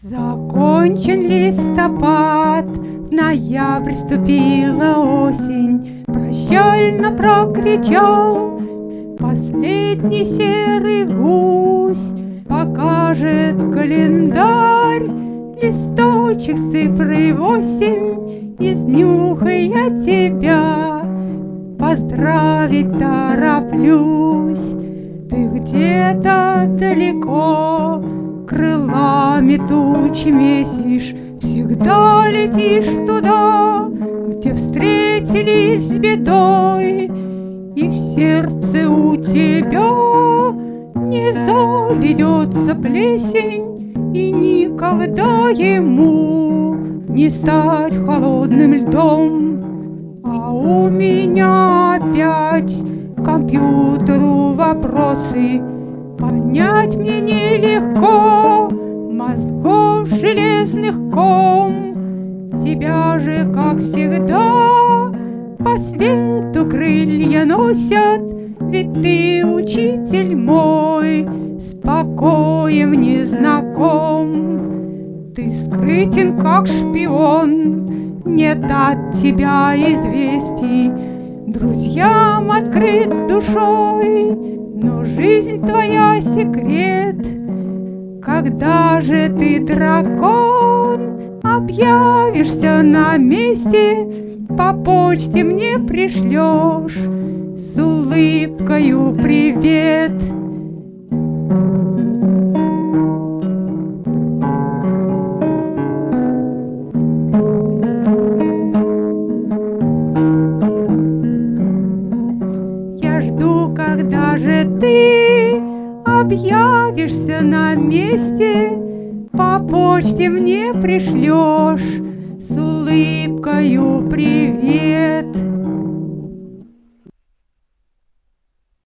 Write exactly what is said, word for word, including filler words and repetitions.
Закончен листопад, в ноябрь вступила осень. Прощально прокричал последний серый гусь. Покажет календарь листочек с цифрой восемь. Изнюхай я тебя, поздравить тороплюсь. Ты где-то далеко, крылами туч месишь, всегда летишь туда, где встретились с бедой, и в сердце у тебя не заведется плесень, и никогда ему не стать холодным льдом. А у меня опять к компьютеру вопросы, понять мне нелегко, мозгов железных ком. Тебя же, как всегда, по свету крылья носят, ведь ты, учитель мой, с покоем не знаком. Ты скрытен, как шпион, нет от тебя известий, друзьям открыт душой, но жизнь твоя секрет. Когда же ты, дракон, объявишься на месте, по почте мне пришлешь с улыбкою привет. Я жду, когда же ты объявишься на месте, по почте мне пришлешь с улыбкою привет.